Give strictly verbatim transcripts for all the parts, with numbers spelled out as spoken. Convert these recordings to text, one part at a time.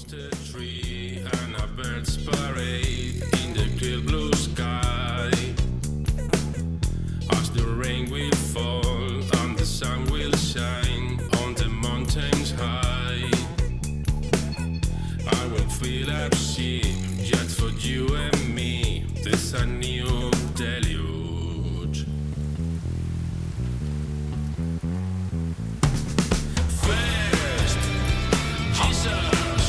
a tree and a bird's parade in the clear blue sky. As the rain will fall and the sun will shine on the mountains high, I will fill up ship just for you and me. There's a new deluge. First, Jesus,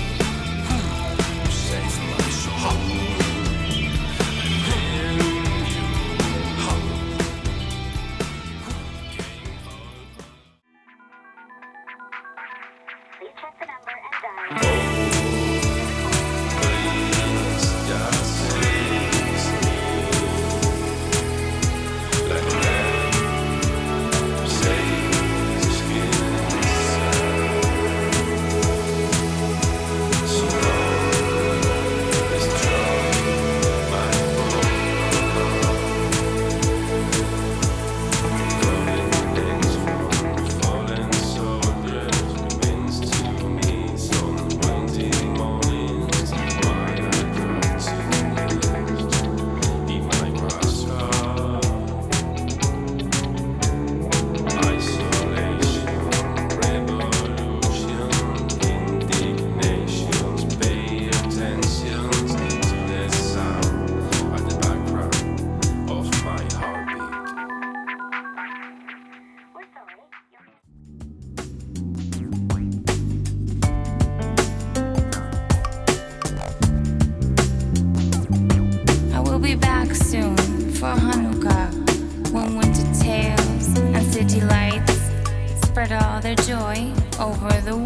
save my soul. And then you came all. Please check the number and dial. Please just please me like a lamb saves its skin so long as dry my golden days from fallen soldiers remains to me some windy mornings while I cried in my grass heart. Isolation, revolution, indignations, pay attention to the sound at the background of my heartbeat. We're sorry. Your I will be back soon for Hanukkah, when winter tales and city lights spread all their joy over the